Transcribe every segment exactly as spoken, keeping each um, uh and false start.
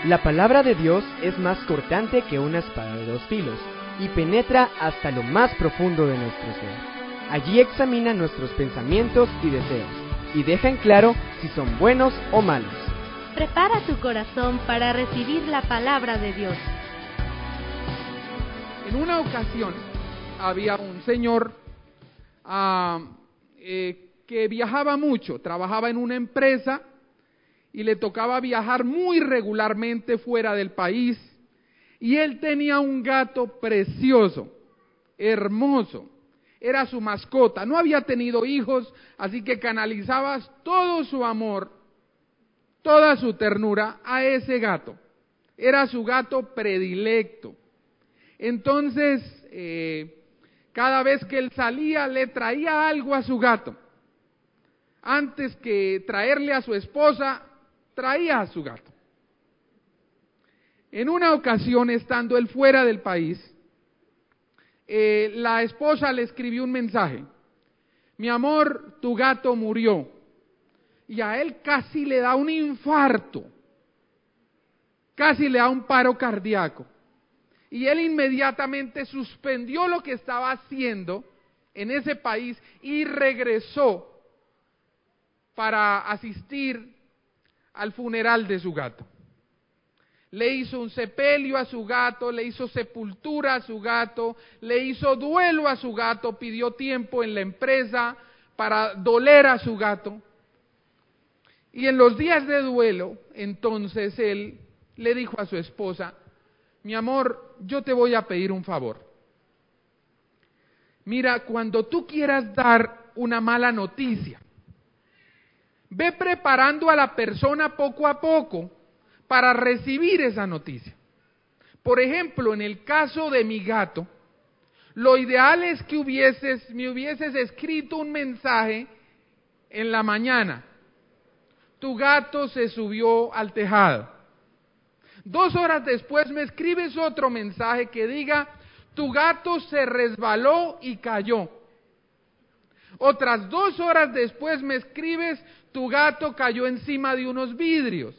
La palabra de Dios es más cortante que una espada de dos filos y penetra hasta lo más profundo de nuestro ser. Allí examina nuestros pensamientos y deseos y deja en claro si son buenos o malos. Prepara tu corazón para recibir la palabra de Dios. En una ocasión había un señor uh, eh, que viajaba mucho, trabajaba en una empresa y le tocaba viajar muy regularmente fuera del país, y él tenía un gato precioso, hermoso, era su mascota, no había tenido hijos, así que canalizaba todo su amor, toda su ternura a ese gato, era su gato predilecto. Entonces, eh, cada vez que él salía le traía algo a su gato, antes que traerle a su esposa, traía a su gato. En una ocasión, estando él fuera del país, eh, la esposa le escribió un mensaje: mi amor, tu gato murió. Y a él casi le da un infarto, casi le da un paro cardíaco. Y él inmediatamente suspendió lo que estaba haciendo en ese país y regresó para asistir al funeral de su gato. Le hizo un sepelio a su gato, le hizo sepultura a su gato, le hizo duelo a su gato, pidió tiempo en la empresa para doler a su gato. Y en los días de duelo, entonces él le dijo a su esposa: mi amor, yo te voy a pedir un favor. Mira, cuando tú quieras dar una mala noticia, ve preparando a la persona poco a poco para recibir esa noticia. Por ejemplo, en el caso de mi gato, lo ideal es que hubieses, me hubieses escrito un mensaje en la mañana: tu gato se subió al tejado. Dos horas después me escribes otro mensaje que diga: tu gato se resbaló y cayó. Otras dos horas después me escribes: tu gato cayó encima de unos vidrios.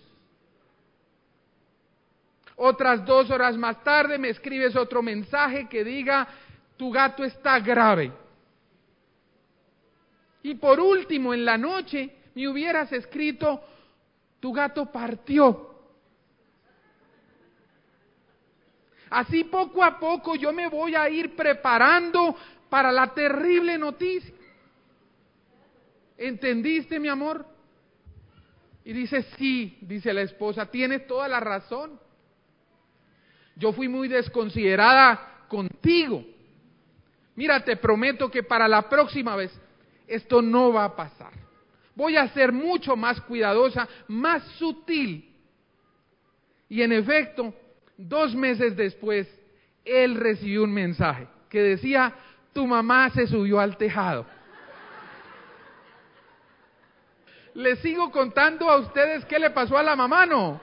Otras dos horas más tarde me escribes otro mensaje que diga: tu gato está grave. Y por último, en la noche, me hubieras escrito: tu gato partió. Así poco a poco yo me voy a ir preparando para la terrible noticia. ¿Entendiste, mi amor? Y dice: sí, dice la esposa, tienes toda la razón. Yo fui muy desconsiderada contigo. Mira, te prometo que para la próxima vez esto no va a pasar. Voy a ser mucho más cuidadosa, más sutil. Y en efecto, dos meses después, él recibió un mensaje que decía: tu mamá se subió al tejado. ¿Les sigo contando a ustedes qué le pasó a la mamá, no?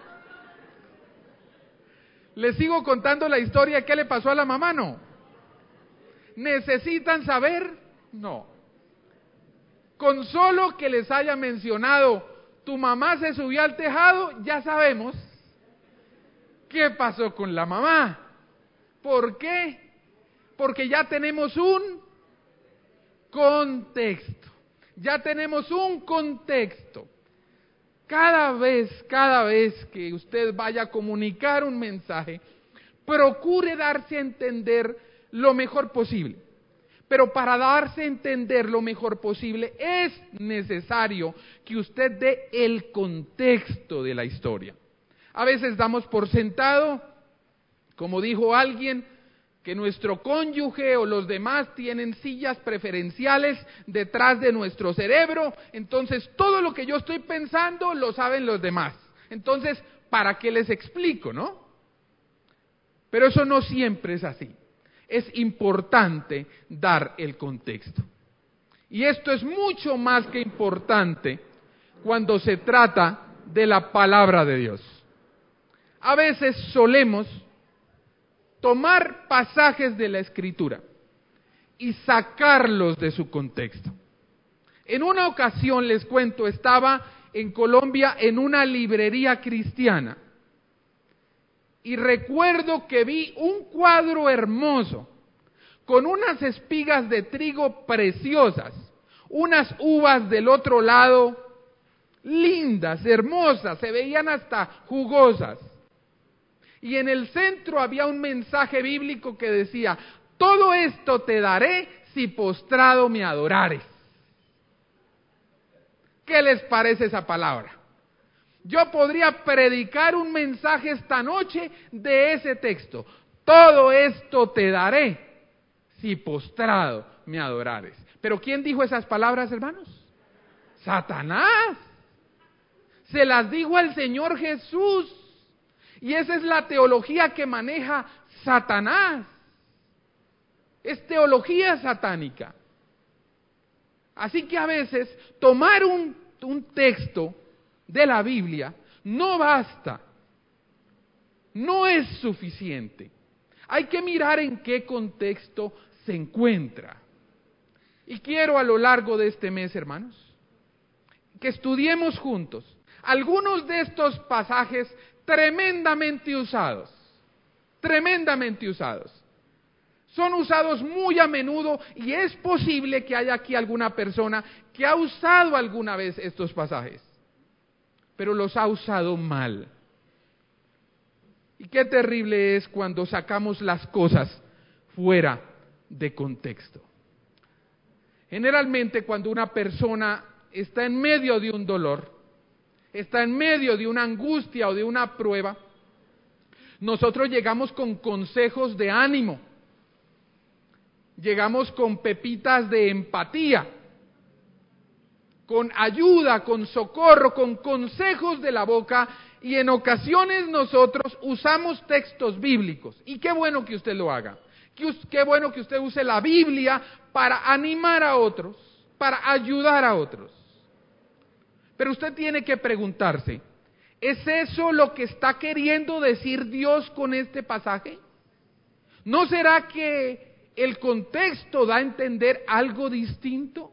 ¿Les sigo contando la historia qué le pasó a la mamá, no? ¿Necesitan saber? No. Con solo que les haya mencionado: tu mamá se subió al tejado, ya sabemos qué pasó con la mamá. ¿Por qué? Porque ya tenemos un contexto. Ya tenemos un contexto. Cada vez, cada vez que usted vaya a comunicar un mensaje, procure darse a entender lo mejor posible. Pero para darse a entender lo mejor posible es necesario que usted dé el contexto de la historia. A veces damos por sentado, como dijo alguien, que nuestro cónyuge o los demás tienen sillas preferenciales detrás de nuestro cerebro, entonces todo lo que yo estoy pensando lo saben los demás. Entonces, ¿para qué les explico, no? Pero eso no siempre es así. Es importante dar el contexto. Y esto es mucho más que importante cuando se trata de la palabra de Dios. A veces solemos tomar pasajes de la Escritura y sacarlos de su contexto. En una ocasión, les cuento, estaba en Colombia en una librería cristiana y recuerdo que vi un cuadro hermoso, con unas espigas de trigo preciosas, unas uvas del otro lado, lindas, hermosas, se veían hasta jugosas. Y en el centro había un mensaje bíblico que decía: todo esto te daré si postrado me adorares. ¿Qué les parece esa palabra? Yo podría predicar un mensaje esta noche de ese texto. Todo esto te daré si postrado me adorares. ¿Pero quién dijo esas palabras, hermanos? Satanás. Se las dijo al Señor Jesús. Y esa es la teología que maneja Satanás. Es teología satánica. Así que a veces tomar un, un texto de la Biblia no basta, no es suficiente. Hay que mirar en qué contexto se encuentra. Y quiero a lo largo de este mes, hermanos, que estudiemos juntos algunos de estos pasajes tremendamente usados, tremendamente usados. Son usados muy a menudo y es posible que haya aquí alguna persona que ha usado alguna vez estos pasajes, pero los ha usado mal. Y qué terrible es cuando sacamos las cosas fuera de contexto. Generalmente cuando una persona está en medio de un dolor, está en medio de una angustia o de una prueba, nosotros llegamos con consejos de ánimo, llegamos con pepitas de empatía, con ayuda, con socorro, con consejos de la boca, y en ocasiones nosotros usamos textos bíblicos. Y qué bueno que usted lo haga. Qué bueno que usted use la Biblia para animar a otros, para ayudar a otros. Pero usted tiene que preguntarse, ¿es eso lo que está queriendo decir Dios con este pasaje? ¿No será que el contexto da a entender algo distinto?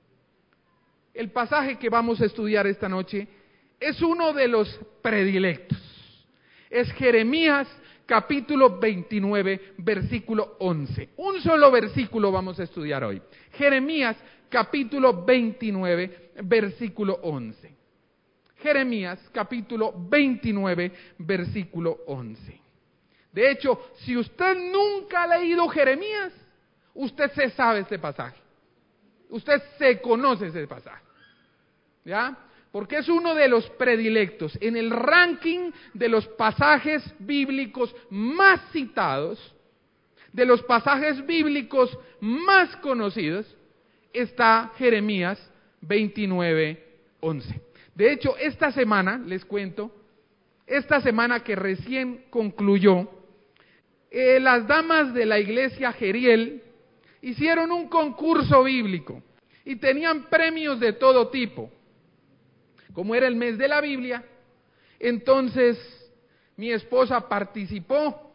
El pasaje que vamos a estudiar esta noche es uno de los predilectos. Es Jeremías capítulo veintinueve, versículo once. Un solo versículo vamos a estudiar hoy. Jeremías capítulo veintinueve, versículo once. Jeremías capítulo veintinueve, versículo once. De hecho, si usted nunca ha leído Jeremías, usted se sabe este pasaje. Usted se conoce ese pasaje. ¿Ya? Porque es uno de los predilectos. En el ranking de los pasajes bíblicos más citados, de los pasajes bíblicos más conocidos, está Jeremías veintinueve, once. De hecho, esta semana, les cuento, esta semana que recién concluyó, eh, las damas de la iglesia Jeriel hicieron un concurso bíblico y tenían premios de todo tipo. Como era el mes de la Biblia, entonces mi esposa participó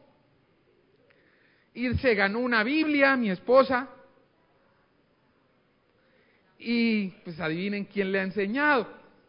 y se ganó una Biblia, mi esposa, y pues adivinen quién le ha enseñado.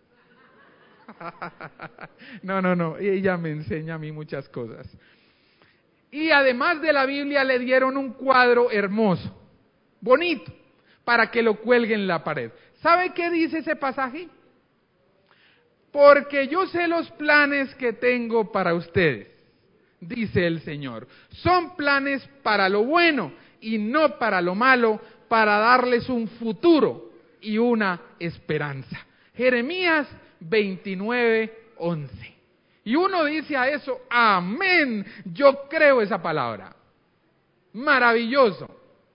No, no, no, ella me enseña a mí muchas cosas. Y además de la Biblia le dieron un cuadro hermoso, bonito, para que lo cuelgue en la pared. ¿Sabe qué dice ese pasaje? Porque yo sé los planes que tengo para ustedes, dice el Señor. Son planes para lo bueno y no para lo malo, para darles un futuro y una esperanza. Jeremías veintinueve, once. Y uno dice a eso, amén, yo creo esa palabra. Maravilloso.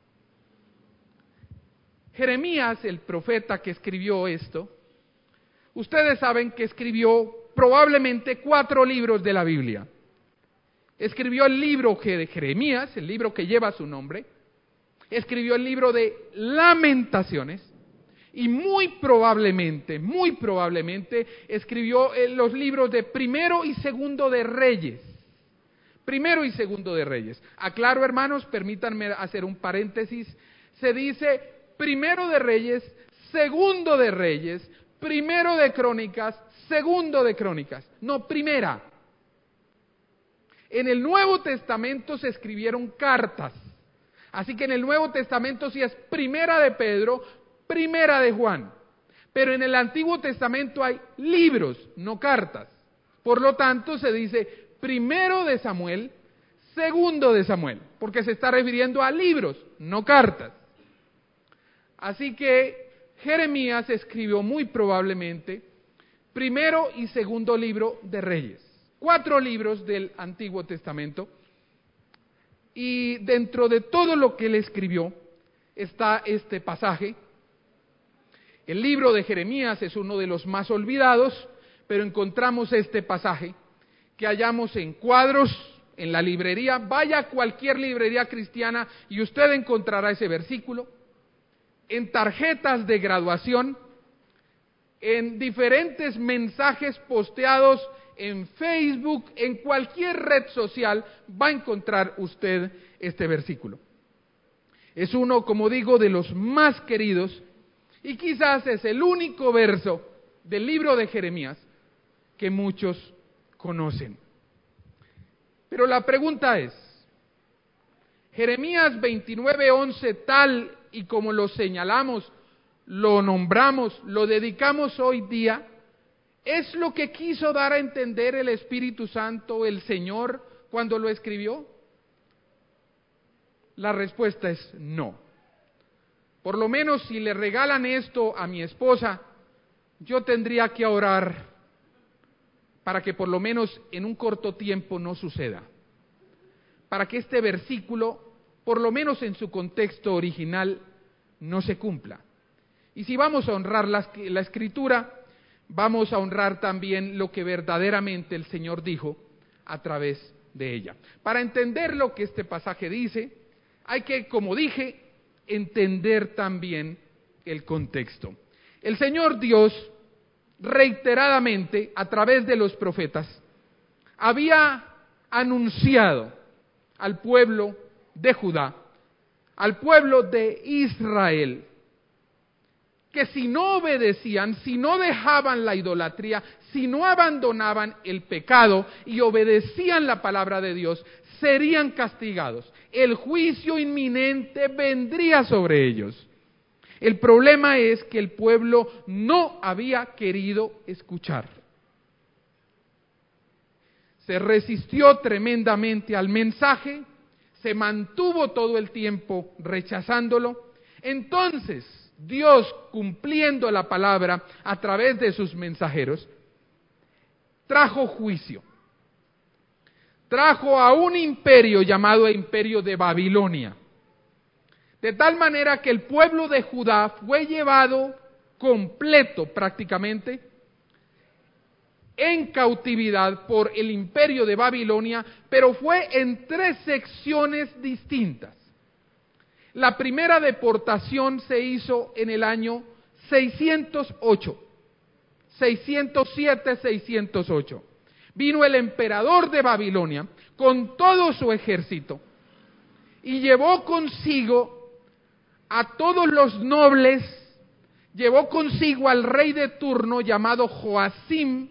Jeremías, el profeta que escribió esto, ustedes saben que escribió probablemente cuatro libros de la Biblia. Escribió el libro de Jeremías, el libro que lleva su nombre. Escribió el libro de Lamentaciones. Y muy probablemente, muy probablemente, escribió los libros de Primero y Segundo de Reyes. Primero y Segundo de Reyes. Aclaro, hermanos, permítanme hacer un paréntesis. Se dice Primero de Reyes, Segundo de Reyes, Primero de Crónicas, Segundo de Crónicas. No, Primera. En el Nuevo Testamento se escribieron cartas. Así que en el Nuevo Testamento sí es primera de Pedro, primera de Juan. Pero en el Antiguo Testamento hay libros, no cartas. Por lo tanto se dice primero de Samuel, segundo de Samuel, porque se está refiriendo a libros, no cartas. Así que Jeremías escribió muy probablemente primero y segundo libro de Reyes. Cuatro libros del Antiguo Testamento. Y dentro de todo lo que él escribió está este pasaje. El libro de Jeremías es uno de los más olvidados, pero encontramos este pasaje que hallamos en cuadros, en la librería. Vaya a cualquier librería cristiana y usted encontrará ese versículo. En tarjetas de graduación, en diferentes mensajes posteados en Facebook, en cualquier red social, va a encontrar usted este versículo. Es uno, como digo, de los más queridos y quizás es el único verso del libro de Jeremías que muchos conocen. Pero la pregunta es, Jeremías veintinueve once, tal y como lo señalamos, lo nombramos, lo dedicamos hoy día, ¿es lo que quiso dar a entender el Espíritu Santo, el Señor, cuando lo escribió? La respuesta es no. Por lo menos si le regalan esto a mi esposa, yo tendría que orar para que por lo menos en un corto tiempo no suceda. Para que este versículo, por lo menos en su contexto original, no se cumpla. Y si vamos a honrar la, la Escritura, vamos a honrar también lo que verdaderamente el Señor dijo a través de ella. Para entender lo que este pasaje dice, hay que, como dije, entender también el contexto. El Señor Dios, reiteradamente, a través de los profetas, había anunciado al pueblo de Judá, al pueblo de Israel, que si no obedecían, si no dejaban la idolatría, si no abandonaban el pecado y obedecían la palabra de Dios, serían castigados. El juicio inminente vendría sobre ellos. El problema es que el pueblo no había querido escuchar. Se resistió tremendamente al mensaje, se mantuvo todo el tiempo rechazándolo. Entonces, Dios, cumpliendo la palabra a través de sus mensajeros, trajo juicio. Trajo a un imperio llamado el Imperio de Babilonia. De tal manera que el pueblo de Judá fue llevado completo prácticamente en cautividad por el Imperio de Babilonia, pero fue en tres secciones distintas. La primera deportación se hizo en el año seiscientos ocho, seiscientos siete, seiscientos ocho. Vino el emperador de Babilonia con todo su ejército y llevó consigo a todos los nobles, llevó consigo al rey de turno llamado Joacim,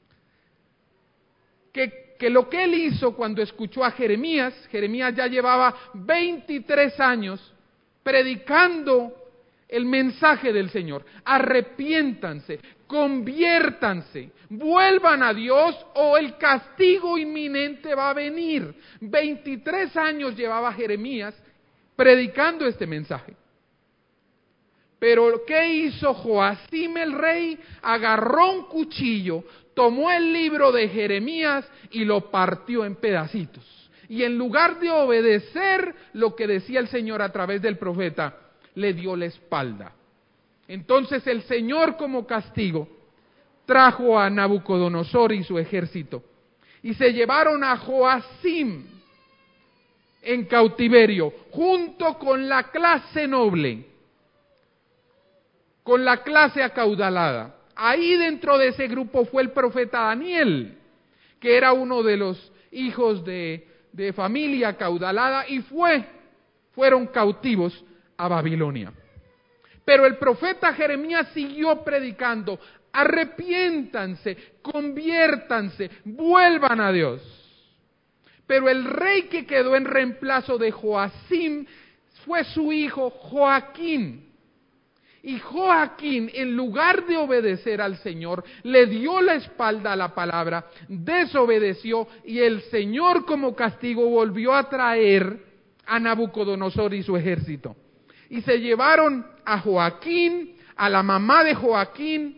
que, que lo que él hizo cuando escuchó a Jeremías, Jeremías ya llevaba veintitrés años predicando el mensaje del Señor. Arrepiéntanse, conviértanse, vuelvan a Dios o el castigo inminente va a venir. veintitrés años llevaba Jeremías predicando este mensaje. Pero ¿qué hizo Joacim el rey? Agarró un cuchillo, tomó el libro de Jeremías y lo partió en pedacitos. Y en lugar de obedecer lo que decía el Señor a través del profeta, le dio la espalda. Entonces el Señor, como castigo, trajo a Nabucodonosor y su ejército y se llevaron a Joacim en cautiverio, junto con la clase noble, con la clase acaudalada. Ahí dentro de ese grupo fue el profeta Daniel, que era uno de los hijos de, de familia acaudalada, y fue, fueron cautivos a Babilonia. Pero el profeta Jeremías siguió predicando: arrepiéntanse, conviértanse, vuelvan a Dios. Pero el rey que quedó en reemplazo de Joacim fue su hijo Joaquín. Y Joaquín, en lugar de obedecer al Señor, le dio la espalda a la palabra, desobedeció, y el Señor como castigo volvió a traer a Nabucodonosor y su ejército. Y se llevaron a Joaquín, a la mamá de Joaquín,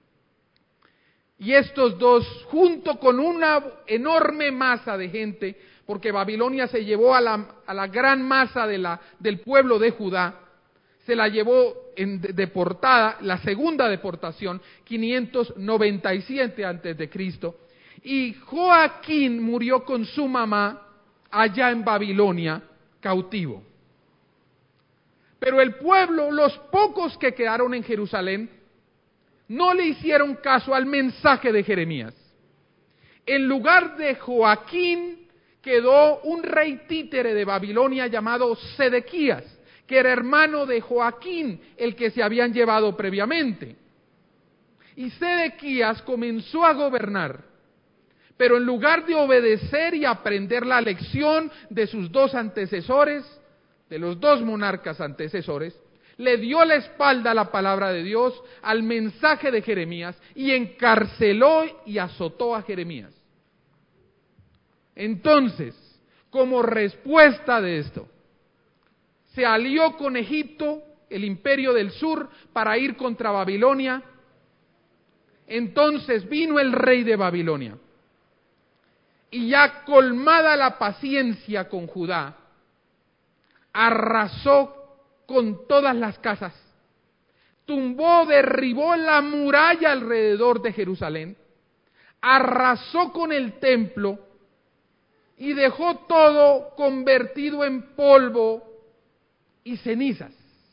y estos dos, junto con una enorme masa de gente, porque Babilonia se llevó a la, a la gran masa de la, del pueblo de Judá, se la llevó en deportada, la segunda deportación, quinientos noventa y siete antes de Cristo, y Joaquín murió con su mamá allá en Babilonia, cautivo. Pero el pueblo, los pocos que quedaron en Jerusalén, no le hicieron caso al mensaje de Jeremías. En lugar de Joaquín, quedó un rey títere de Babilonia llamado Sedequías, que era hermano de Joaquín, el que se habían llevado previamente. Y Sedequías comenzó a gobernar, pero en lugar de obedecer y aprender la lección de sus dos antecesores, de los dos monarcas antecesores, le dio la espalda a la palabra de Dios, al mensaje de Jeremías, y encarceló y azotó a Jeremías. Entonces, como respuesta de esto, se alió con Egipto, el imperio del sur, para ir contra Babilonia. Entonces vino el rey de Babilonia, y ya colmada la paciencia con Judá, arrasó con todas las casas, tumbó, derribó la muralla alrededor de Jerusalén, arrasó con el templo y dejó todo convertido en polvo y cenizas.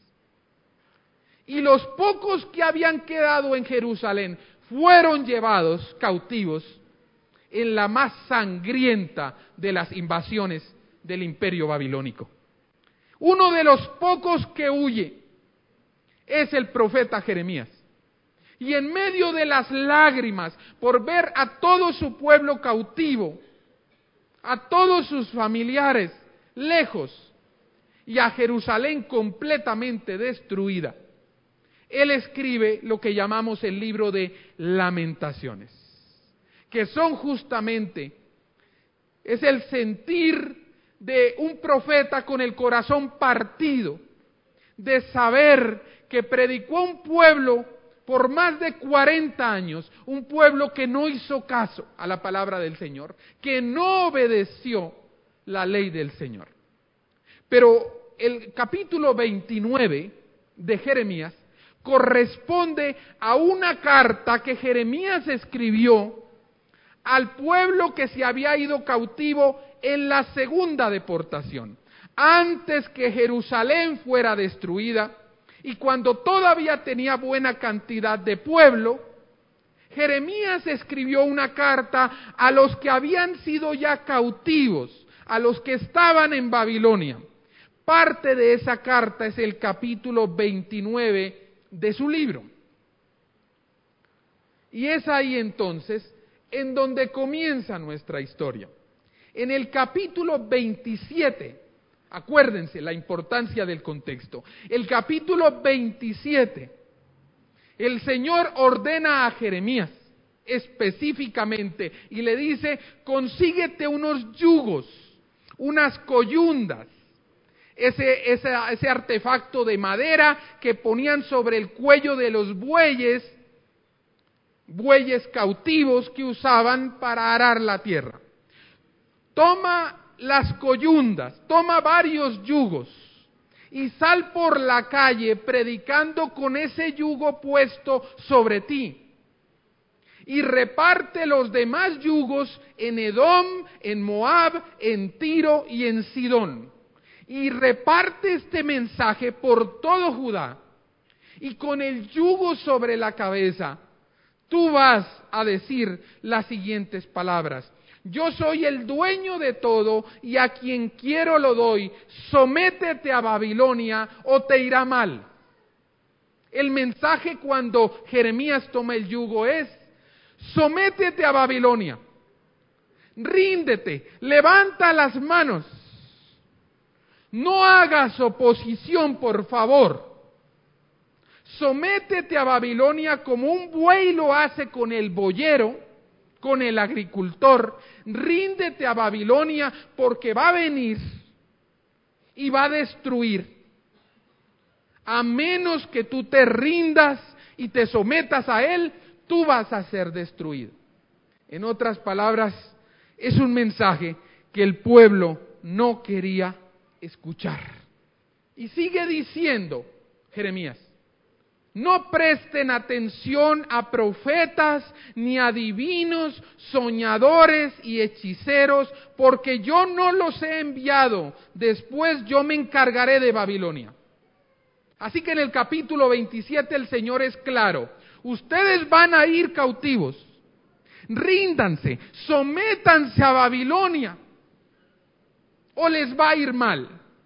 Y los pocos que habían quedado en Jerusalén fueron llevados cautivos en la más sangrienta de las invasiones del imperio babilónico. Uno de los pocos que huye es el profeta Jeremías. Y en medio de las lágrimas por ver a todo su pueblo cautivo, a todos sus familiares lejos, y a Jerusalén completamente destruida, él escribe lo que llamamos el libro de Lamentaciones, que son justamente, es el sentir de un profeta con el corazón partido, de saber que predicó a un pueblo por más de cuarenta años, un pueblo que no hizo caso a la palabra del Señor, que no obedeció la ley del Señor. Pero el capítulo veintinueve de Jeremías corresponde a una carta que Jeremías escribió al pueblo que se había ido cautivo en la segunda deportación, antes que Jerusalén fuera destruida, y cuando todavía tenía buena cantidad de pueblo. Jeremías escribió una carta a los que habían sido ya cautivos, a los que estaban en Babilonia. Parte de esa carta es el capítulo veintinueve de su libro. Y es ahí entonces en donde comienza nuestra historia. En el capítulo veintisiete, acuérdense la importancia del contexto, el capítulo veintisiete, el Señor ordena a Jeremías específicamente y le dice: consíguete unos yugos, unas coyundas, ese, ese, ese artefacto de madera que ponían sobre el cuello de los bueyes, bueyes cautivos que usaban para arar la tierra. Toma las coyundas, toma varios yugos y sal por la calle predicando con ese yugo puesto sobre ti. Y reparte los demás yugos en Edom, en Moab, en Tiro y en Sidón. Y reparte este mensaje por todo Judá. Y con el yugo sobre la cabeza, tú vas a decir las siguientes palabras: yo soy el dueño de todo y a quien quiero lo doy. Sométete a Babilonia o te irá mal. El mensaje cuando Jeremías toma el yugo es: sométete a Babilonia. ríndete, levanta las manos. No hagas oposición, por favor. Sométete a Babilonia como un buey lo hace con el boyero, con el agricultor. Ríndete a Babilonia porque va a venir y va a destruir. A menos que tú te rindas y te sometas a él, tú vas a ser destruido. En otras palabras, es un mensaje que el pueblo no quería escuchar. Y sigue diciendo Jeremías: no presten atención a profetas, ni a adivinos, soñadores y hechiceros, porque yo no los he enviado. Después yo me encargaré de Babilonia. Así que en el capítulo veintisiete el Señor es claro: ustedes van a ir cautivos. Ríndanse, sométanse a Babilonia, o les va a ir mal.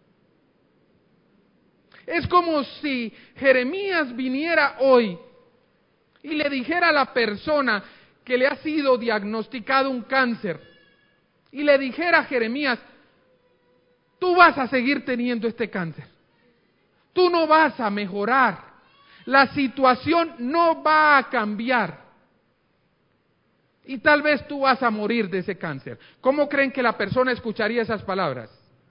Es como si Jeremías viniera hoy y le dijera a la persona que le ha sido diagnosticado un cáncer, y le dijera a Jeremías: tú vas a seguir teniendo este cáncer, tú no vas a mejorar, la situación no va a cambiar, y tal vez tú vas a morir de ese cáncer. ¿Cómo creen que la persona escucharía esas palabras?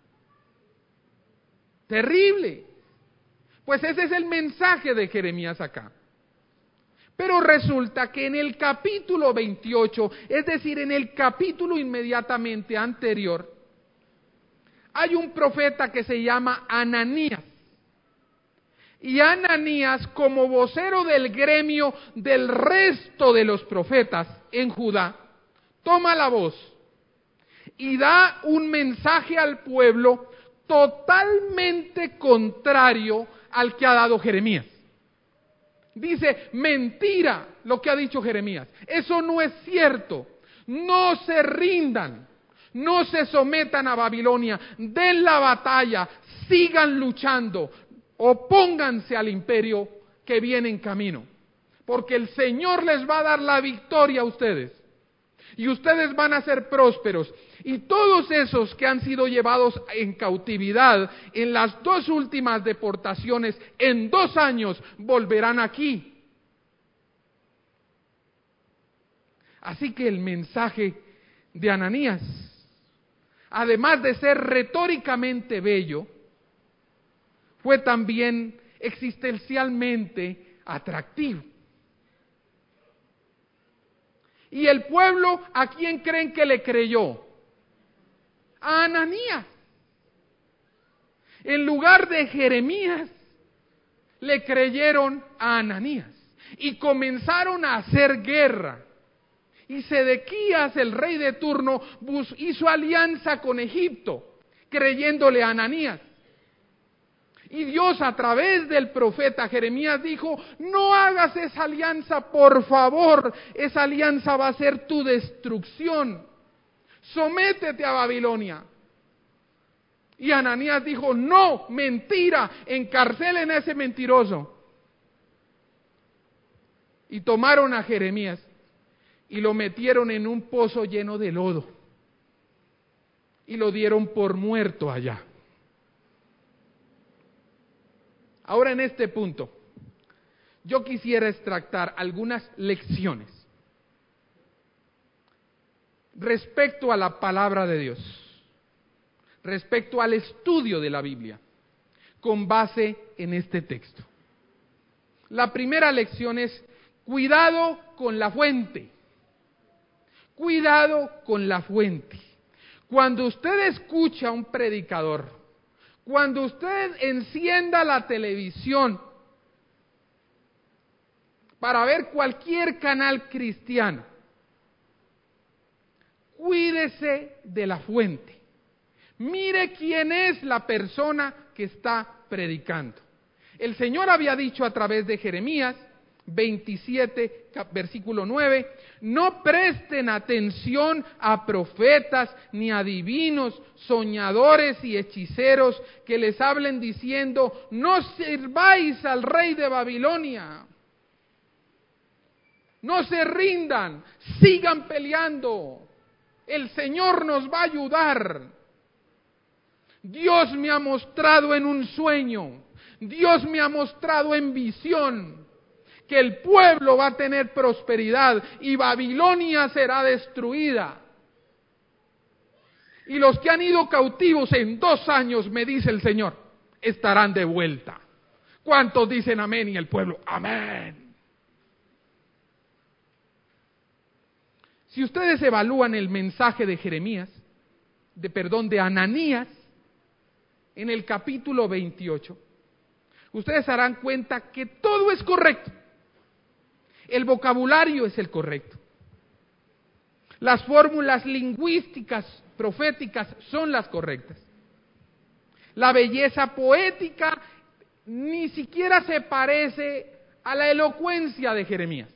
Terrible. Pues ese es el mensaje de Jeremías acá. Pero resulta que en el capítulo veintiocho, es decir, en el capítulo inmediatamente anterior, hay un profeta que se llama Ananías. Y Ananías, como vocero del gremio del resto de los profetas en Judá, toma la voz y da un mensaje al pueblo totalmente contrario al que ha dado Jeremías. Dice: mentira lo que ha dicho Jeremías, eso no es cierto, no se rindan, no se sometan a Babilonia, den la batalla, sigan luchando, opónganse al imperio que viene en camino, porque el Señor les va a dar la victoria a ustedes, y ustedes van a ser prósperos. Y todos esos que han sido llevados en cautividad en las dos últimas deportaciones, en dos años volverán aquí. Así que el mensaje de Ananías, además de ser retóricamente bello, fue también existencialmente atractivo. ¿Y el pueblo a quién creen que le creyó? A Ananías. En lugar de Jeremías, le creyeron a Ananías y comenzaron a hacer guerra. Y Sedequías, el rey de turno, hizo alianza con Egipto, creyéndole a Ananías. Y Dios, a través del profeta Jeremías, dijo: no hagas esa alianza, por favor, esa alianza va a ser tu destrucción. Sométete a Babilonia. Y Ananías dijo: no, mentira, encarcelen a ese mentiroso. Y tomaron a Jeremías y lo metieron en un pozo lleno de lodo y lo dieron por muerto allá. Ahora, en este punto, yo quisiera extractar algunas lecciones respecto a la palabra de Dios, respecto al estudio de la Biblia, con base en este texto. La primera lección es: cuidado con la fuente. Cuidado con la fuente. Cuando usted escucha a un predicador, cuando usted encienda la televisión para ver cualquier canal cristiano, cuídese de la fuente. Mire quién es la persona que está predicando. El Señor había dicho a través de Jeremías veintisiete, versículo nueve: no presten atención a profetas, ni a adivinos, soñadores y hechiceros que les hablen diciendo: no sirváis al rey de Babilonia. No se rindan, sigan peleando. El Señor nos va a ayudar. Dios me ha mostrado en un sueño, Dios me ha mostrado en visión, que el pueblo va a tener prosperidad y Babilonia será destruida. Y los que han ido cautivos en dos años, me dice el Señor, estarán de vuelta. ¿Cuántos dicen amén? Y el pueblo, amén. Si ustedes evalúan el mensaje de Jeremías, de perdón, de Ananías, en el capítulo veintiocho, ustedes se darán cuenta que todo es correcto. El vocabulario es el correcto. Las fórmulas lingüísticas, proféticas, son las correctas. La belleza poética ni siquiera se parece a la elocuencia de Jeremías.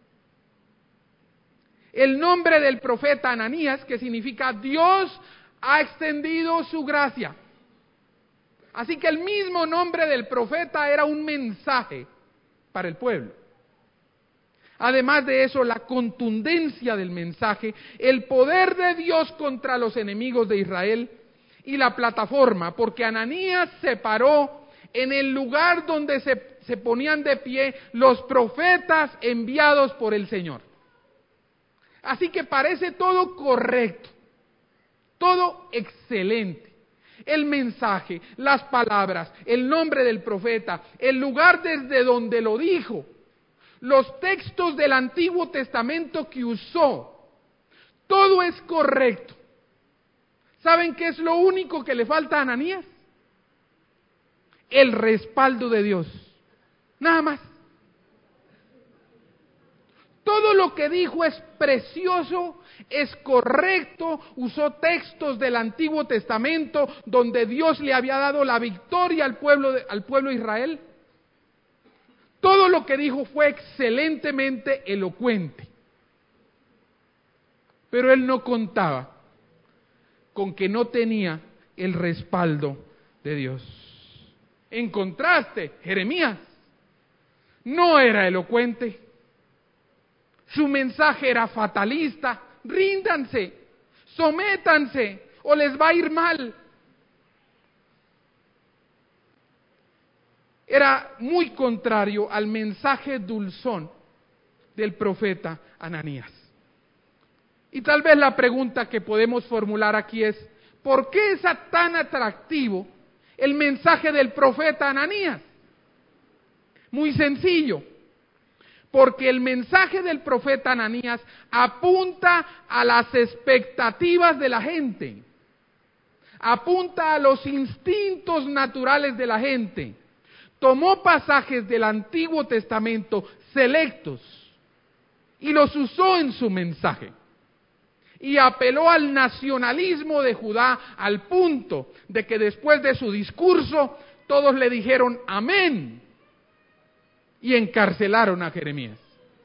El nombre del profeta Ananías, que significa Dios ha extendido su gracia. Así que el mismo nombre del profeta era un mensaje para el pueblo. Además de eso, la contundencia del mensaje, el poder de Dios contra los enemigos de Israel y la plataforma, porque Ananías se paró en el lugar donde se, se ponían de pie los profetas enviados por el Señor. Así que parece todo correcto, todo excelente. El mensaje, las palabras, el nombre del profeta, el lugar desde donde lo dijo, los textos del Antiguo Testamento que usó, todo es correcto. ¿Saben qué es lo único que le falta a Ananías? El respaldo de Dios, nada más. Todo lo que dijo es precioso, es correcto, usó textos del Antiguo Testamento donde Dios le había dado la victoria al pueblo de, al pueblo de Israel. Todo lo que dijo fue excelentemente elocuente. Pero él no contaba con que no tenía el respaldo de Dios. En contraste, Jeremías no era elocuente. Su mensaje era fatalista: ríndanse, sométanse o les va a ir mal. Era muy contrario al mensaje dulzón del profeta Ananías. Y tal vez la pregunta que podemos formular aquí es: ¿por qué es tan atractivo el mensaje del profeta Ananías? Muy sencillo. Porque el mensaje del profeta Ananías apunta a las expectativas de la gente, apunta a los instintos naturales de la gente. Tomó pasajes del Antiguo Testamento selectos y los usó en su mensaje. Y apeló al nacionalismo de Judá al punto de que después de su discurso todos le dijeron amén. Y encarcelaron a Jeremías.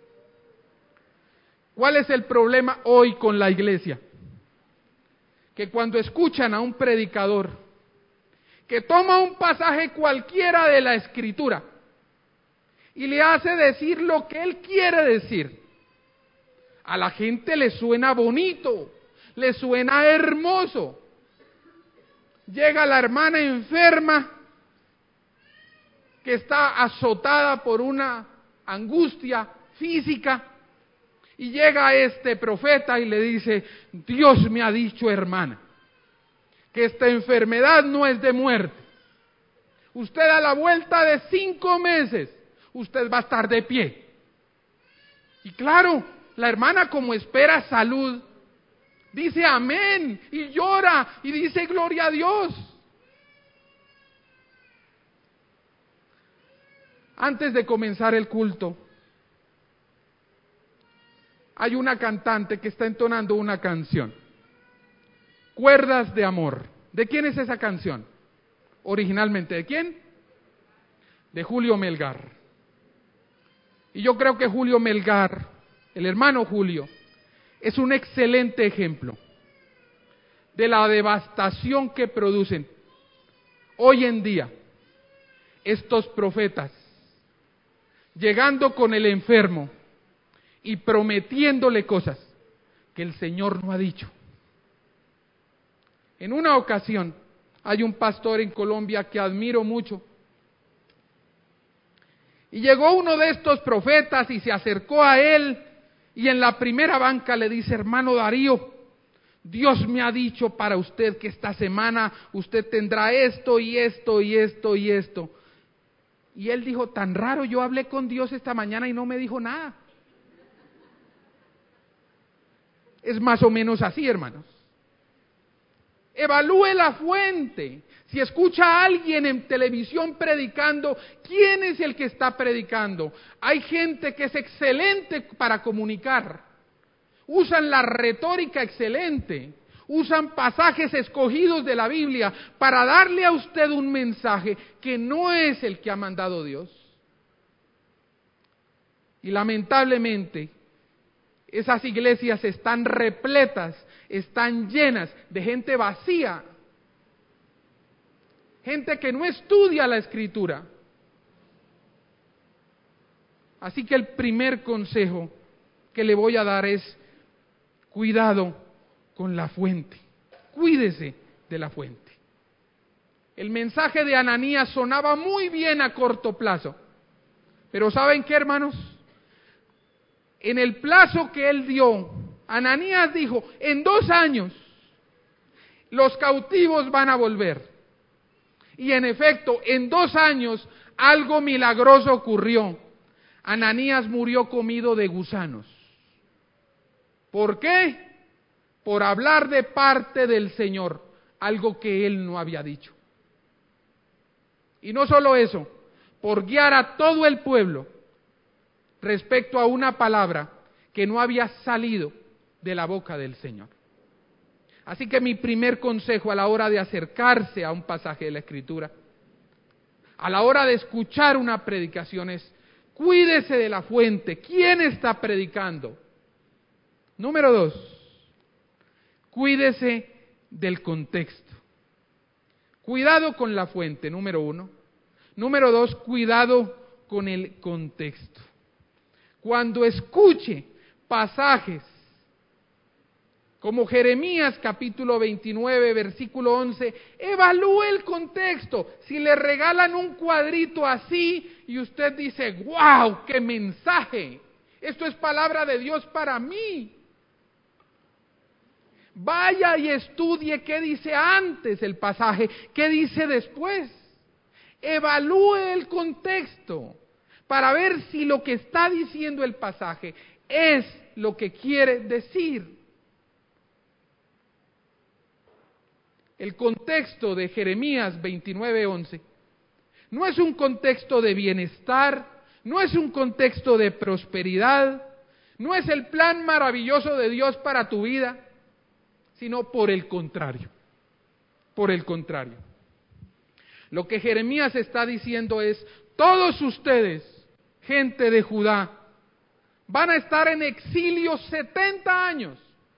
¿Cuál es el problema hoy con la iglesia? Que cuando escuchan a un predicador que toma un pasaje cualquiera de la Escritura y le hace decir lo que él quiere decir, a la gente le suena bonito, le suena hermoso. Llega la hermana enferma que está azotada por una angustia física, y llega este profeta y le dice: Dios me ha dicho, hermana, que esta enfermedad no es de muerte. Usted a la vuelta de cinco meses, usted va a estar de pie. Y claro, la hermana, como espera salud, dice amén, y llora, y dice gloria a Dios. Antes de comenzar el culto, hay una cantante que está entonando una canción, Cuerdas de Amor. ¿De quién es esa canción? Originalmente, ¿de quién? De Julio Melgar. Y yo creo que Julio Melgar, el hermano Julio, es un excelente ejemplo de la devastación que producen hoy en día estos profetas, llegando con el enfermo y prometiéndole cosas que el Señor no ha dicho. En una ocasión, hay un pastor en Colombia que admiro mucho. Y llegó uno de estos profetas y se acercó a él y en la primera banca le dice: hermano Darío, Dios me ha dicho para usted que esta semana usted tendrá esto y esto y esto y esto. Y él dijo: tan raro, yo hablé con Dios esta mañana y no me dijo nada. Es más o menos así, hermanos. Evalúe la fuente. Si escucha a alguien en televisión predicando, ¿quién es el que está predicando? Hay gente que es excelente para comunicar. Usan la retórica excelente. Usan pasajes escogidos de la Biblia para darle a usted un mensaje que no es el que ha mandado Dios. Y lamentablemente, esas iglesias están repletas, están llenas de gente vacía, gente que no estudia la Escritura. Así que el primer consejo que le voy a dar es: cuidado con la fuente, cuídese de la fuente. El mensaje de Ananías sonaba muy bien a corto plazo, pero ¿saben qué, hermanos? En el plazo que él dio, Ananías dijo: en dos años los cautivos van a volver. Y en efecto, en dos años algo milagroso ocurrió. Ananías murió comido de gusanos. ¿Por qué? Por hablar de parte del Señor, algo que él no había dicho. Y no solo eso, por guiar a todo el pueblo respecto a una palabra que no había salido de la boca del Señor. Así que mi primer consejo a la hora de acercarse a un pasaje de la Escritura, a la hora de escuchar una predicación, es: cuídese de la fuente. ¿Quién está predicando? Número dos, cuídese del contexto. Cuidado con la fuente, número uno. Número dos, cuidado con el contexto. Cuando escuche pasajes como Jeremías capítulo veintinueve, versículo once, evalúe el contexto. Si le regalan un cuadrito así y usted dice: ¡wow! ¡Qué mensaje! Esto es palabra de Dios para mí. Vaya y estudie qué dice antes el pasaje, qué dice después. Evalúe el contexto para ver si lo que está diciendo el pasaje es lo que quiere decir. El contexto de Jeremías veintinueve once no es un contexto de bienestar, no es un contexto de prosperidad, no es el plan maravilloso de Dios para tu vida, sino por el contrario, por el contrario. Lo que Jeremías está diciendo es: todos ustedes, gente de Judá, van a estar en exilio setenta años.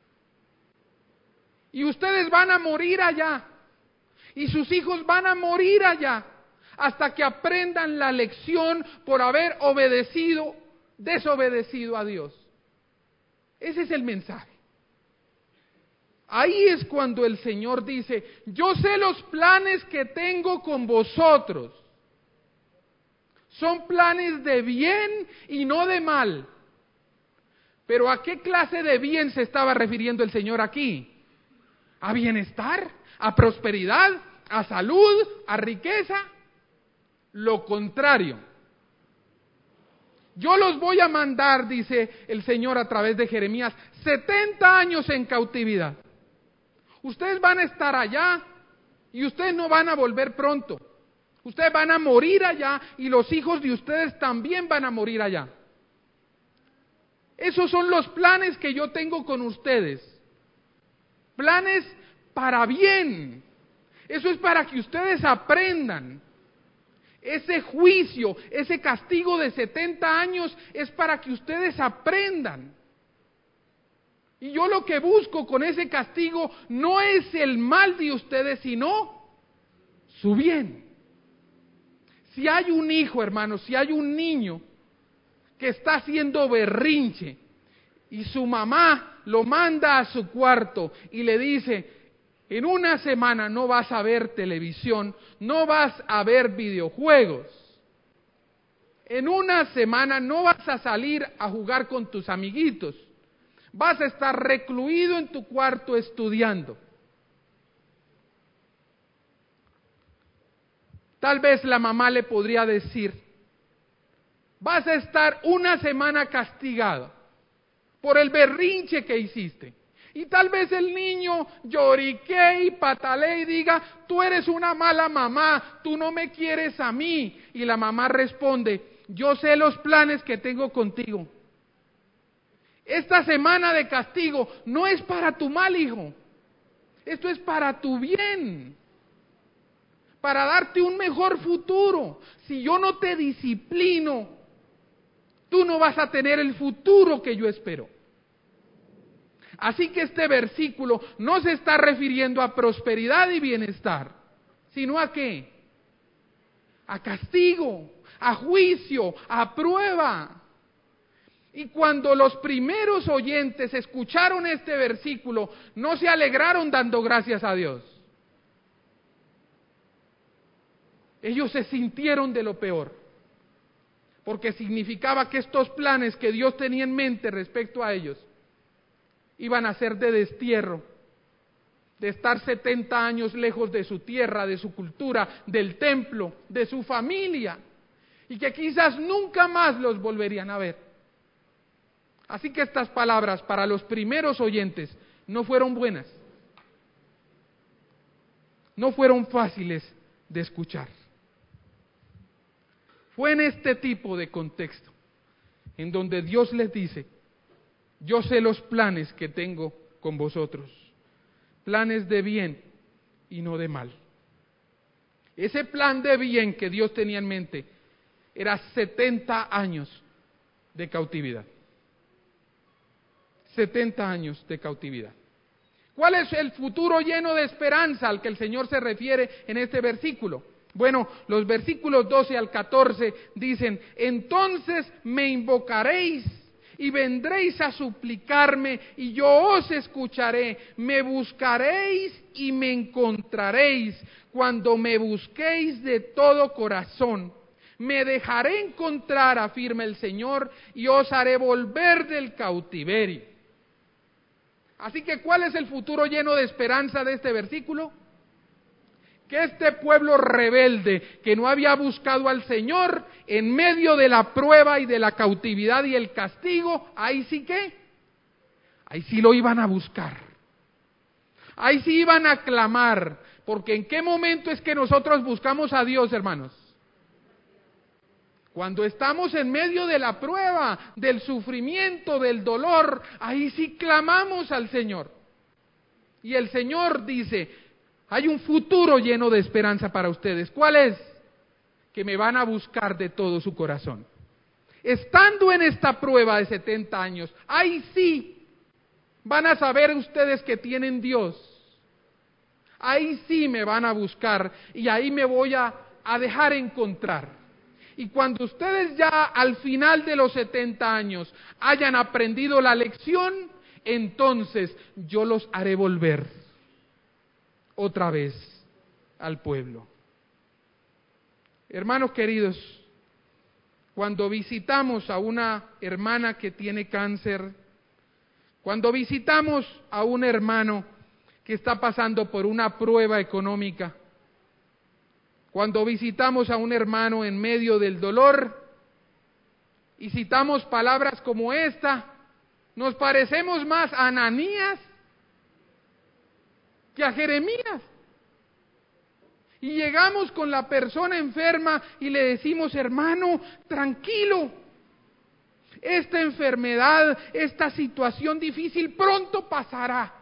Y ustedes van a morir allá. Y sus hijos van a morir allá. Hasta que aprendan la lección por haber obedecido, desobedecido a Dios. Ese es el mensaje. Ahí es cuando el Señor dice: yo sé los planes que tengo con vosotros. Son planes de bien y no de mal. Pero ¿a qué clase de bien se estaba refiriendo el Señor aquí? ¿A bienestar? ¿A prosperidad? ¿A salud? ¿A riqueza? Lo contrario. Yo los voy a mandar, dice el Señor a través de Jeremías, setenta años en cautividad. Ustedes van a estar allá y ustedes no van a volver pronto. Ustedes van a morir allá y los hijos de ustedes también van a morir allá. Esos son los planes que yo tengo con ustedes. Planes para bien. Eso es para que ustedes aprendan. Ese juicio, ese castigo de setenta años es para que ustedes aprendan. Y yo lo que busco con ese castigo no es el mal de ustedes, sino su bien. Si hay un hijo, hermano, si hay un niño que está haciendo berrinche y su mamá lo manda a su cuarto y le dice: En una semana no vas a ver televisión, no vas a ver videojuegos. En una semana no vas a salir a jugar con tus amiguitos. Vas a estar recluido en tu cuarto estudiando. Tal vez la mamá le podría decir, vas a estar una semana castigado por el berrinche que hiciste. Y tal vez el niño llorique y patalee y diga, tú eres una mala mamá, tú no me quieres a mí. Y la mamá responde, yo sé los planes que tengo contigo. Esta semana de castigo no es para tu mal, hijo. Esto es para tu bien. Para darte un mejor futuro. Si yo no te disciplino, tú no vas a tener el futuro que yo espero. Así que este versículo no se está refiriendo a prosperidad y bienestar, sino a ¿qué? A castigo, a juicio, a prueba. Y cuando los primeros oyentes escucharon este versículo, no se alegraron dando gracias a Dios. Ellos se sintieron de lo peor, porque significaba que estos planes que Dios tenía en mente respecto a ellos iban a ser de destierro, de estar setenta años lejos de su tierra, de su cultura, del templo, de su familia, y que quizás nunca más los volverían a ver. Así que estas palabras para los primeros oyentes no fueron buenas, no fueron fáciles de escuchar. Fue en este tipo de contexto en donde Dios les dice, yo sé los planes que tengo con vosotros, planes de bien y no de mal. Ese plan de bien que Dios tenía en mente era setenta años de cautividad. setenta años de cautividad. ¿Cuál es el futuro lleno de esperanza al que el Señor se refiere en este versículo? Bueno, los versículos doce al catorce dicen, entonces me invocaréis y vendréis a suplicarme y yo os escucharé, me buscaréis y me encontraréis cuando me busquéis de todo corazón. Me dejaré encontrar, afirma el Señor, y os haré volver del cautiverio. Así que, ¿cuál es el futuro lleno de esperanza de este versículo? Que este pueblo rebelde, que no había buscado al Señor, en medio de la prueba y de la cautividad y el castigo, ahí sí que, ahí sí lo iban a buscar. Ahí sí iban a clamar, porque ¿en qué momento es que nosotros buscamos a Dios, hermanos? Cuando estamos en medio de la prueba, del sufrimiento, del dolor, ahí sí clamamos al Señor. Y el Señor dice, hay un futuro lleno de esperanza para ustedes. ¿Cuál es? Que me van a buscar de todo su corazón. Estando en esta prueba de setenta años, ahí sí van a saber ustedes que tienen Dios. Ahí sí me van a buscar y ahí me voy a, a dejar encontrar. Y cuando ustedes ya al final de los setenta años hayan aprendido la lección, entonces yo los haré volver otra vez al pueblo. Hermanos queridos, cuando visitamos a una hermana que tiene cáncer, cuando visitamos a un hermano que está pasando por una prueba económica, cuando visitamos a un hermano en medio del dolor y citamos palabras como esta, nos parecemos más a Ananías que a Jeremías. Y llegamos con la persona enferma y le decimos, hermano, tranquilo, esta enfermedad, esta situación difícil pronto pasará.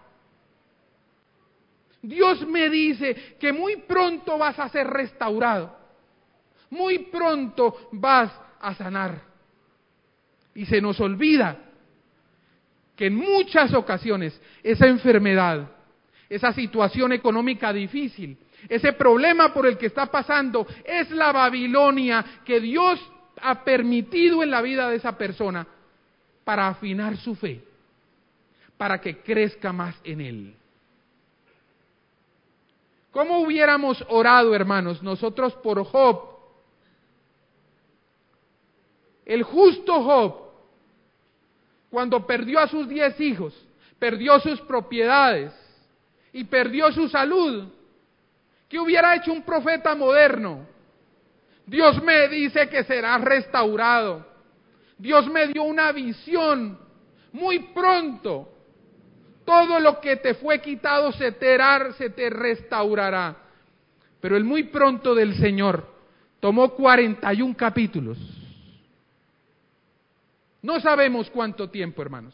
Dios me dice que muy pronto vas a ser restaurado, muy pronto vas a sanar. Y se nos olvida que en muchas ocasiones esa enfermedad, esa situación económica difícil, ese problema por el que está pasando, es la Babilonia que Dios ha permitido en la vida de esa persona para afinar su fe, para que crezca más en Él. ¿Cómo hubiéramos orado, hermanos, nosotros por Job? El justo Job, cuando perdió a sus diez hijos, perdió sus propiedades y perdió su salud, ¿qué hubiera hecho un profeta moderno? Dios me dice que será restaurado. Dios me dio una visión. Muy pronto, todo lo que te fue quitado se te, se te restaurará. Pero el muy pronto del Señor tomó cuarenta y un capítulos. No sabemos cuánto tiempo, hermanos.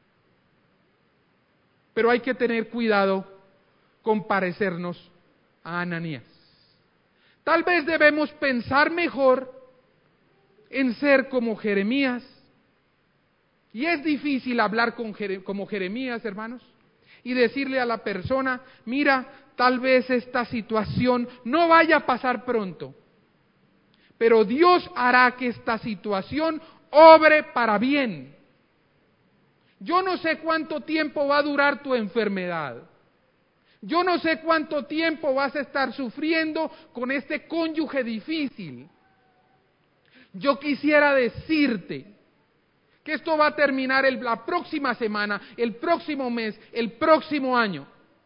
Pero hay que tener cuidado con parecernos a Ananías. Tal vez debemos pensar mejor en ser como Jeremías. Y es difícil hablar con Jere, como Jeremías, hermanos, y decirle a la persona, mira, tal vez esta situación no vaya a pasar pronto, pero Dios hará que esta situación obre para bien. Yo no sé cuánto tiempo va a durar tu enfermedad. Yo no sé cuánto tiempo vas a estar sufriendo con este cónyuge difícil. Yo quisiera decirte que esto va a terminar el, la próxima semana, el próximo mes, el próximo año.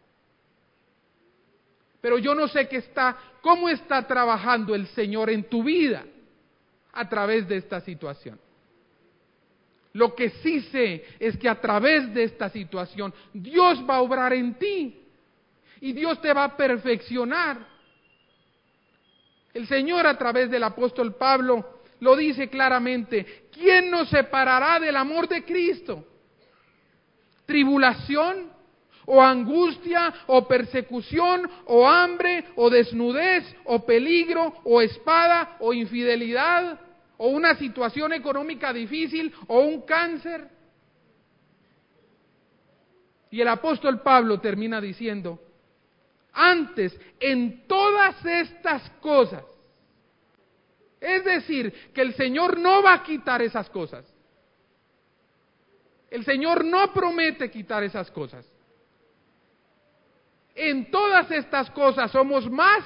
Pero yo no sé qué está, cómo está trabajando el Señor en tu vida a través de esta situación. Lo que sí sé es que a través de esta situación Dios va a obrar en ti y Dios te va a perfeccionar. El Señor a través del apóstol Pablo lo dice claramente, ¿quién nos separará del amor de Cristo? ¿Tribulación? ¿O angustia? ¿O persecución? ¿O hambre? ¿O desnudez? ¿O peligro? ¿O espada? ¿O infidelidad? ¿O una situación económica difícil? ¿O un cáncer? Y el apóstol Pablo termina diciendo, antes, en todas estas cosas, es decir, que el Señor no va a quitar esas cosas. El Señor no promete quitar esas cosas. En todas estas cosas somos más.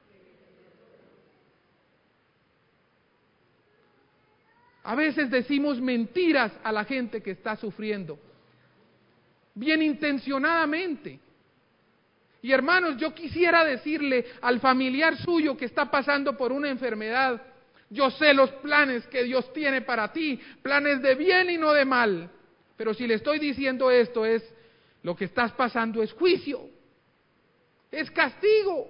A veces decimos mentiras a la gente que está sufriendo, bien intencionadamente. Y hermanos, yo quisiera decirle al familiar suyo que está pasando por una enfermedad, yo sé los planes que Dios tiene para ti, planes de bien y no de mal. Pero si le estoy diciendo esto es, lo que estás pasando es juicio, es castigo.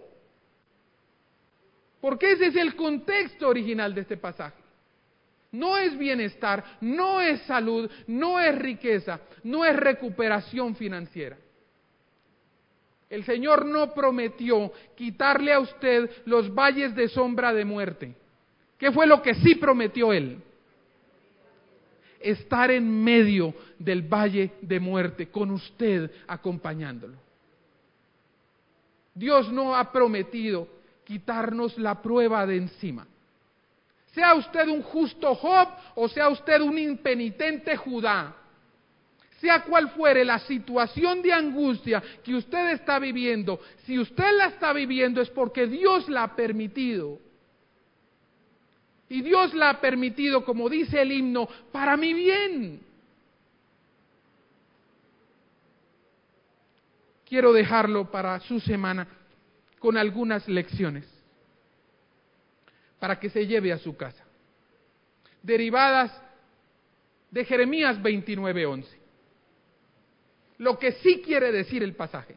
Porque ese es el contexto original de este pasaje. No es bienestar, no es salud, no es riqueza, no es recuperación financiera. El Señor no prometió quitarle a usted los valles de sombra de muerte. ¿Qué fue lo que sí prometió Él? Estar en medio del valle de muerte, con usted acompañándolo. Dios no ha prometido quitarnos la prueba de encima. Sea usted un justo Job o sea usted un impenitente Judá, sea cual fuere la situación de angustia que usted está viviendo, si usted la está viviendo es porque Dios la ha permitido. Y Dios la ha permitido, como dice el himno, para mi bien. Quiero dejarlo para su semana con algunas lecciones, para que se lleve a su casa, derivadas de Jeremías veintinueve once. Lo que sí quiere decir el pasaje.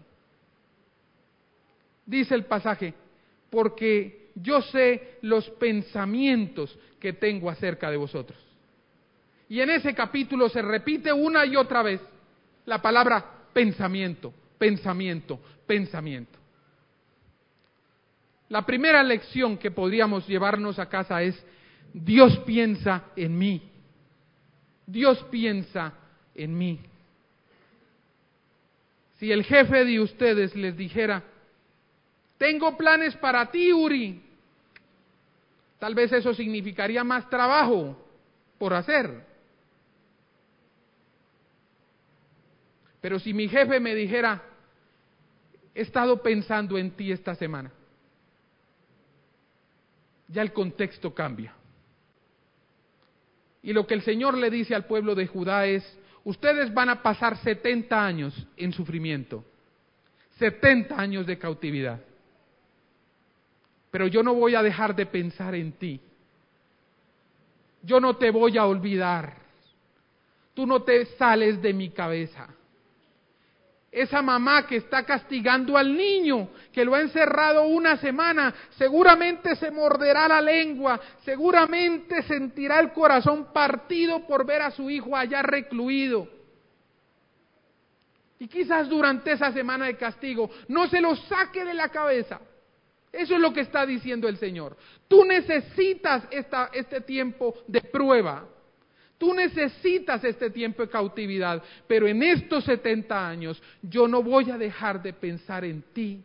Dice el pasaje, porque yo sé los pensamientos que tengo acerca de vosotros. Y en ese capítulo se repite una y otra vez la palabra pensamiento, pensamiento, pensamiento. La primera lección que podríamos llevarnos a casa es, Dios piensa en mí. Dios piensa en mí. Si el jefe de ustedes les dijera, tengo planes para ti, Uri, tal vez eso significaría más trabajo por hacer. Pero si mi jefe me dijera, he estado pensando en ti esta semana. Ya el contexto cambia. Y lo que el Señor le dice al pueblo de Judá es: ustedes van a pasar setenta años en sufrimiento, setenta años de cautividad. Pero yo no voy a dejar de pensar en ti. Yo no te voy a olvidar. Tú no te sales de mi cabeza. Esa mamá que está castigando al niño, que lo ha encerrado una semana, seguramente se morderá la lengua, seguramente sentirá el corazón partido por ver a su hijo allá recluido. Y quizás durante esa semana de castigo no se lo saque de la cabeza. Eso es lo que está diciendo el Señor. Tú necesitas esta, este tiempo de prueba. Tú necesitas este tiempo de cautividad, pero en estos setenta años yo no voy a dejar de pensar en ti.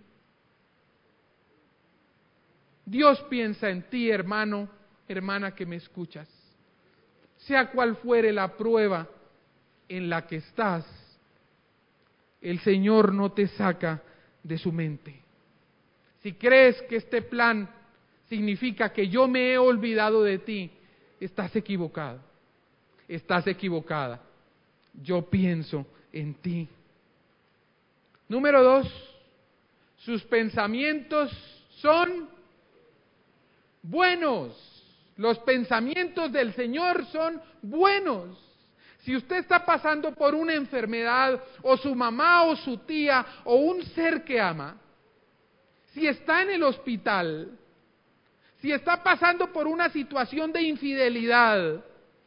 Dios piensa en ti, hermano, hermana que me escuchas. Sea cual fuere la prueba en la que estás, el Señor no te saca de su mente. Si crees que este plan significa que yo me he olvidado de ti, estás equivocado. Estás equivocada. Yo pienso en ti. Número dos, sus pensamientos son buenos. Los pensamientos del Señor son buenos. Si usted está pasando por una enfermedad, o su mamá o su tía, o un ser que ama, si está en el hospital, si está pasando por una situación de infidelidad,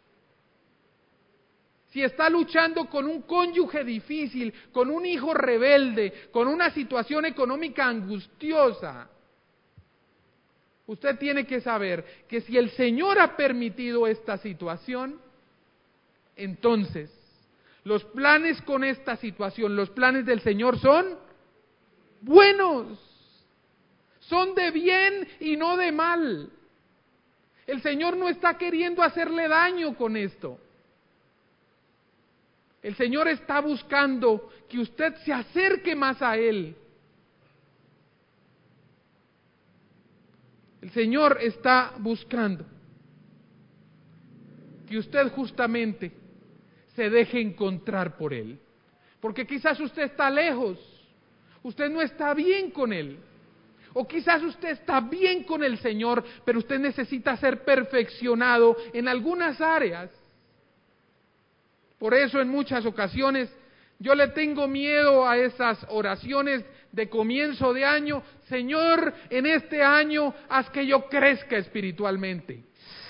si está luchando con un cónyuge difícil, con un hijo rebelde, con una situación económica angustiosa, usted tiene que saber que si el Señor ha permitido esta situación, entonces los planes con esta situación, los planes del Señor son buenos, son de bien y no de mal. El Señor no está queriendo hacerle daño con esto. El Señor está buscando que usted se acerque más a Él. El Señor está buscando que usted justamente se deje encontrar por Él. Porque quizás usted está lejos, usted no está bien con Él. O quizás usted está bien con el Señor, pero usted necesita ser perfeccionado en algunas áreas. Por eso en muchas ocasiones yo le tengo miedo a esas oraciones de comienzo de año. Señor, en este año haz que yo crezca espiritualmente.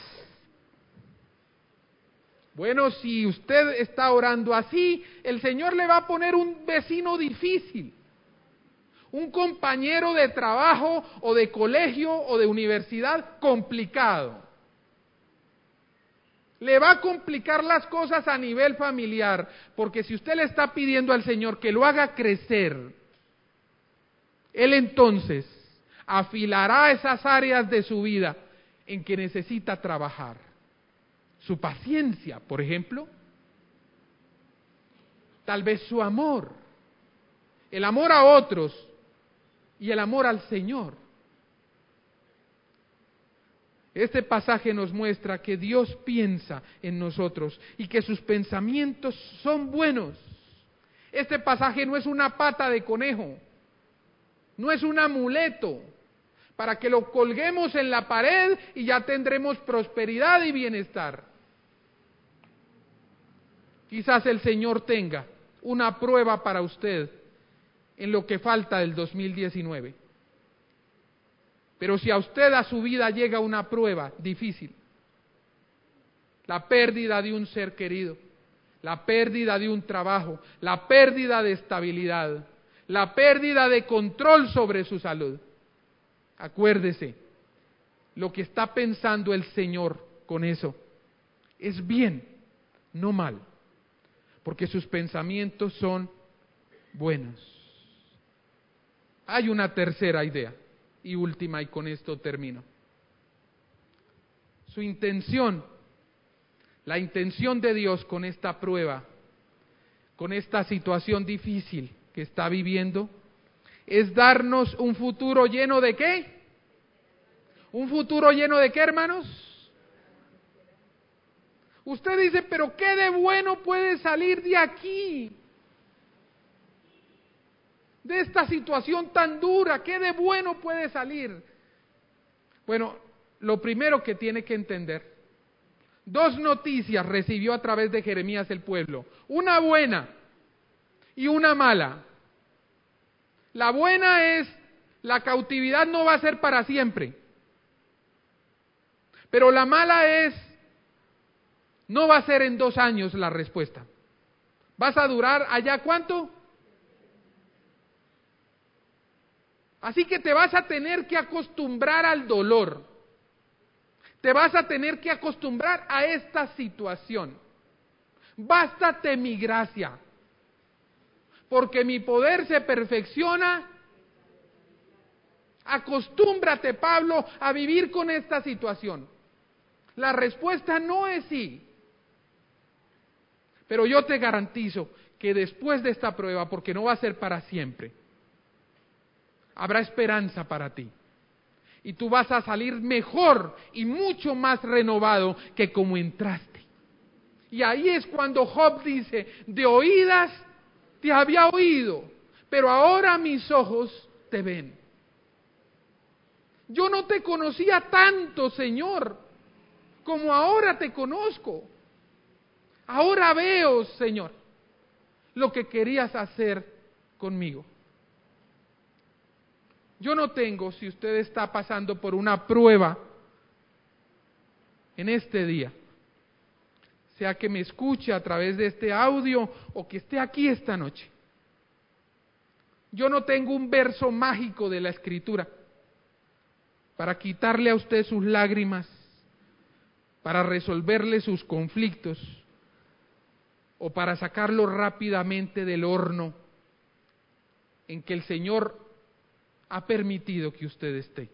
Bueno, si usted está orando así, el Señor le va a poner un vecino difícil, un compañero de trabajo o de colegio o de universidad complicado. Le va a complicar las cosas a nivel familiar, porque si usted le está pidiendo al Señor que lo haga crecer, Él entonces afilará esas áreas de su vida en que necesita trabajar. Su paciencia, por ejemplo, tal vez su amor, el amor a otros y el amor al Señor. Este pasaje nos muestra que Dios piensa en nosotros y que sus pensamientos son buenos. Este pasaje no es una pata de conejo, no es un amuleto para que lo colguemos en la pared y ya tendremos prosperidad y bienestar. Quizás el Señor tenga una prueba para usted en lo que falta del dos mil diecinueve. Pero si a usted a su vida llega una prueba difícil, la pérdida de un ser querido, la pérdida de un trabajo, la pérdida de estabilidad, la pérdida de control sobre su salud, acuérdese, lo que está pensando el Señor con eso es bien, no mal, porque sus pensamientos son buenos. Hay una tercera idea. Y última, y con esto termino. Su intención, la intención de Dios con esta prueba, con esta situación difícil que está viviendo, es darnos un futuro lleno de ¿qué? ¿Un futuro lleno de qué, hermanos? Usted dice, pero ¿qué de bueno puede salir de aquí? De esta situación tan dura, ¿qué de bueno puede salir? Bueno, lo primero que tiene que entender, dos noticias recibió a través de Jeremías el pueblo, una buena y una mala. La buena es, la cautividad no va a ser para siempre, pero la mala es, no va a ser en dos años la respuesta. ¿Vas a durar allá cuánto? Así que te vas a tener que acostumbrar al dolor. Te vas a tener que acostumbrar a esta situación. Bástate mi gracia, porque mi poder se perfecciona. Acostúmbrate, Pablo, a vivir con esta situación. La respuesta no es sí. Pero yo te garantizo que después de esta prueba, porque no va a ser para siempre, habrá esperanza para ti. Y tú vas a salir mejor y mucho más renovado que como entraste. Y ahí es cuando Job dice, de oídas te había oído, pero ahora mis ojos te ven. Yo no te conocía tanto, Señor, como ahora te conozco. Ahora veo, Señor, lo que querías hacer conmigo. Yo no tengo, si usted está pasando por una prueba en este día, sea que me escuche a través de este audio o que esté aquí esta noche. Yo no tengo un verso mágico de la Escritura para quitarle a usted sus lágrimas, para resolverle sus conflictos o para sacarlo rápidamente del horno en que el Señor ha permitido que usted esté.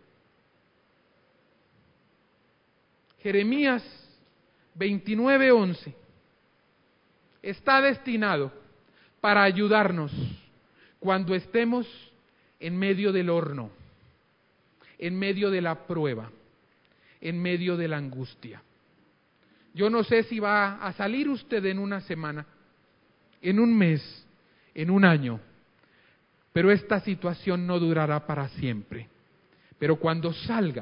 Jeremías veintinueve once está destinado para ayudarnos cuando estemos en medio del horno, en medio de la prueba, en medio de la angustia. Yo no sé si va a salir usted en una semana, en un mes, en un año, pero esta situación no durará para siempre. Pero cuando salga,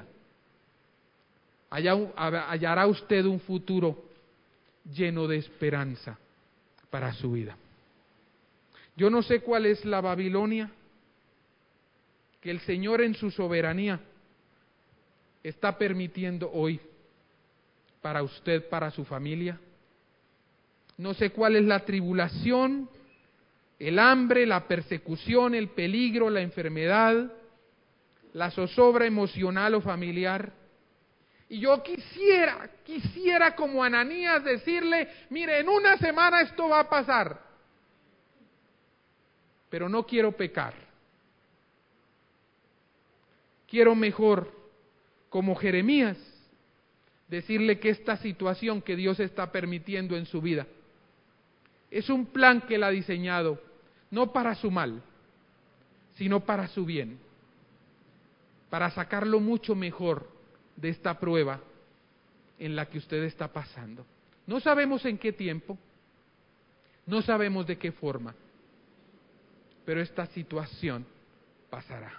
hallará usted un futuro lleno de esperanza para su vida. Yo no sé cuál es la Babilonia que el Señor en su soberanía está permitiendo hoy para usted, para su familia. No sé cuál es la tribulación, el hambre, la persecución, el peligro, la enfermedad, la zozobra emocional o familiar. Y yo quisiera, quisiera como Ananías decirle, mire, en una semana esto va a pasar, pero no quiero pecar. Quiero mejor, como Jeremías, decirle que esta situación que Dios está permitiendo en su vida es un plan que Él ha diseñado, no para su mal, sino para su bien, para sacarlo mucho mejor de esta prueba en la que usted está pasando. No sabemos en qué tiempo, no sabemos de qué forma, pero esta situación pasará.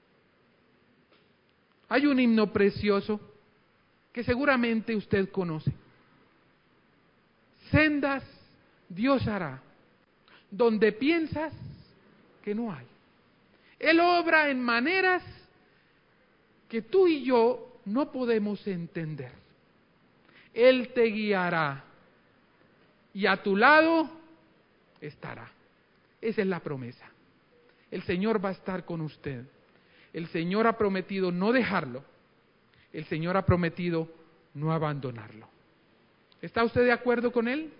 Hay un himno precioso que seguramente usted conoce. Sendas Dios hará, donde piensas que no hay. Él obra en maneras que tú y yo no podemos entender. Él te guiará y a tu lado estará. Esa es la promesa. El Señor va a estar con usted. El Señor ha prometido no dejarlo. El Señor ha prometido no abandonarlo. ¿Está usted de acuerdo con Él?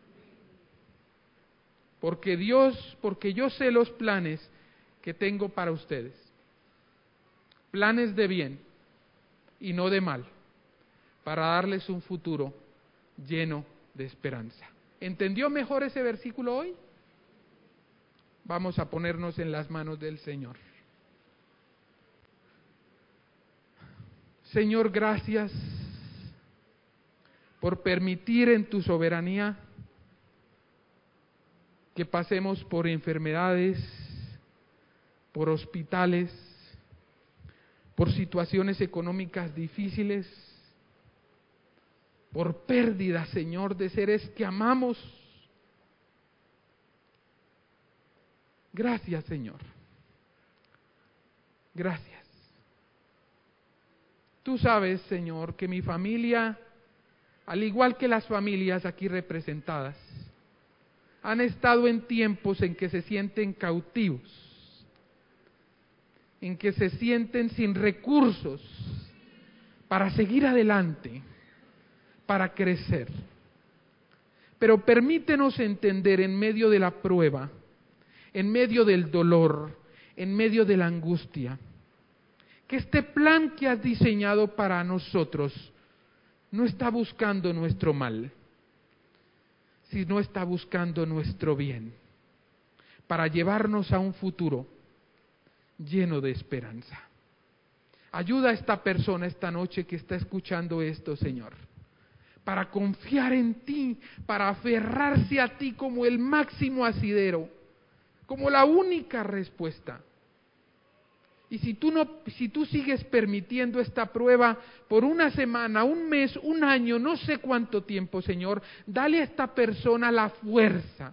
Porque Dios, porque yo sé los planes que tengo para ustedes. Planes de bien y no de mal, para darles un futuro lleno de esperanza. ¿Entendió mejor ese versículo hoy? Vamos a ponernos en las manos del Señor. Señor, gracias por permitir en tu soberanía que pasemos por enfermedades, por hospitales, por situaciones económicas difíciles, por pérdida, Señor, de seres que amamos. Gracias, Señor. Gracias. Tú sabes, Señor, que mi familia, al igual que las familias aquí representadas, han estado en tiempos en que se sienten cautivos, en que se sienten sin recursos para seguir adelante, para crecer. Pero permítenos entender en medio de la prueba, en medio del dolor, en medio de la angustia, que este plan que has diseñado para nosotros no está buscando nuestro mal, sino está buscando nuestro bien, para llevarnos a un futuro lleno de esperanza. Ayuda a esta persona esta noche que está escuchando esto, Señor, para confiar en ti, para aferrarse a ti como el máximo asidero, como la única respuesta. Y si tú no, si tú sigues permitiendo esta prueba por una semana, un mes, un año, no sé cuánto tiempo, Señor, dale a esta persona la fuerza.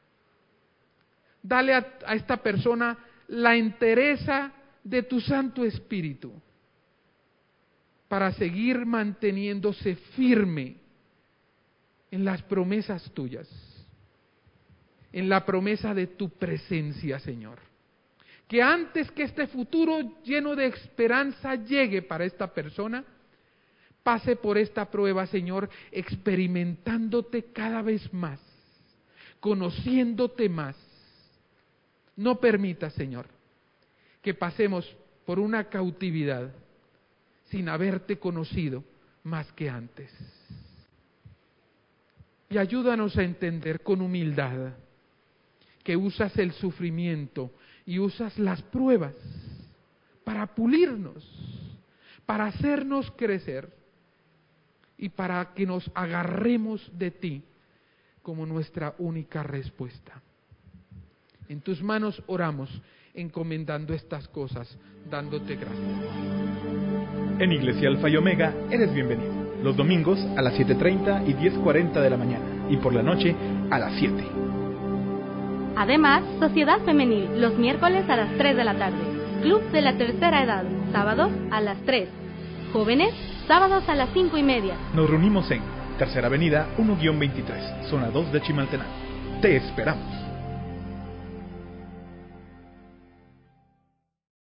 Dale a, a esta persona la entereza de tu Santo Espíritu para seguir manteniéndose firme en las promesas tuyas, en la promesa de tu presencia, Señor. Que antes que este futuro lleno de esperanza llegue para esta persona, pase por esta prueba, Señor, experimentándote cada vez más, conociéndote más. No permita, Señor, que pasemos por una cautividad sin haberte conocido más que antes. Y ayúdanos a entender con humildad que usas el sufrimiento y usas las pruebas para pulirnos, para hacernos crecer y para que nos agarremos de ti como nuestra única respuesta. En tus manos oramos, encomendando estas cosas, dándote gracias. En Iglesia Alfa y Omega eres bienvenido. Los domingos a las siete treinta y diez cuarenta de la mañana y por la noche a las siete. Además, Sociedad Femenil, los miércoles a las tres de la tarde. Club de la Tercera Edad, sábados a las tres. Jóvenes, sábados a las cinco y media. Nos reunimos en Tercera Avenida uno guión veintitrés, zona dos de Chimaltenango. Te esperamos.